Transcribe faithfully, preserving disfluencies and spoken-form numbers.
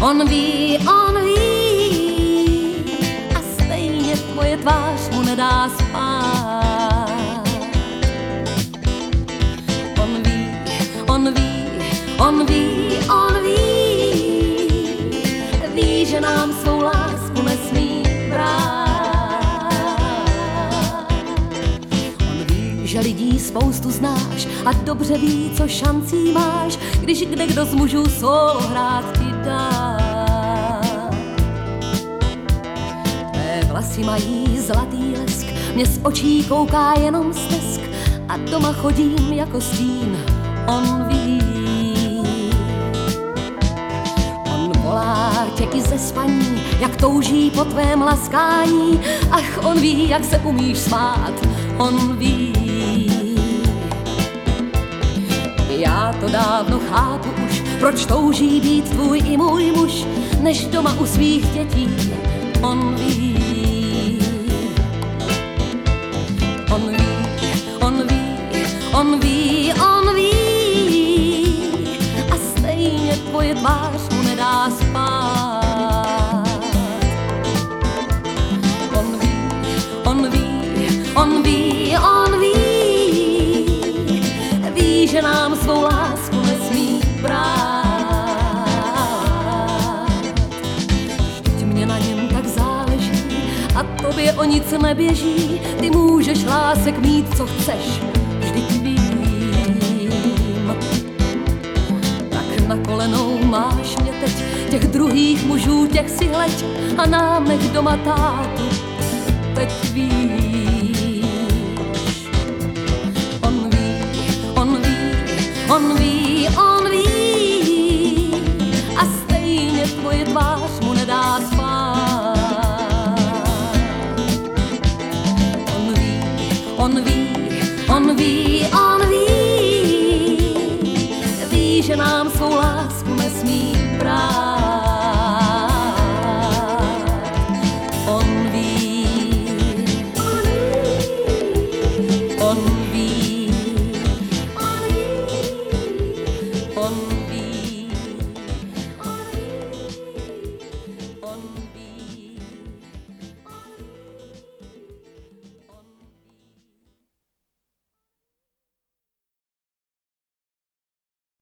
On ví, on ví a stejně tvoje tvář mu nedá spát. On ví, on ví, on ví, on ví, ví, že nám svou lásku nesmí brát. On ví, že lidí spoustu znáš a dobře ví, co šancí máš, když kde kdo z mužů solo hrát ti dá. Tvé vlasy mají zlatý lesk, mě z očí kouká jenom stesk a doma chodím jako stín. On ví, on volá tě i ze spaní, jak touží po tvém laskání. Ach, on ví, jak se umíš smát, on ví. Já to dávno chápu už, proč touží být tvůj i můj muž, než doma u svých dětí. On ví, on ví, on ví, on ví, on ví a stejně tvoje tvář mu nedá spát. On ví, on ví, on ví, on ví, ví, že nám svou lásku nesmí brát. Vždyť mě na něm tak záleží a tobě o nic neběží. Ty můžeš lásek mít, co chceš, vždyť vím. Tak na kolenou máš mě teď, těch druhých mužů, těch si hleď a nám nech doma tátu.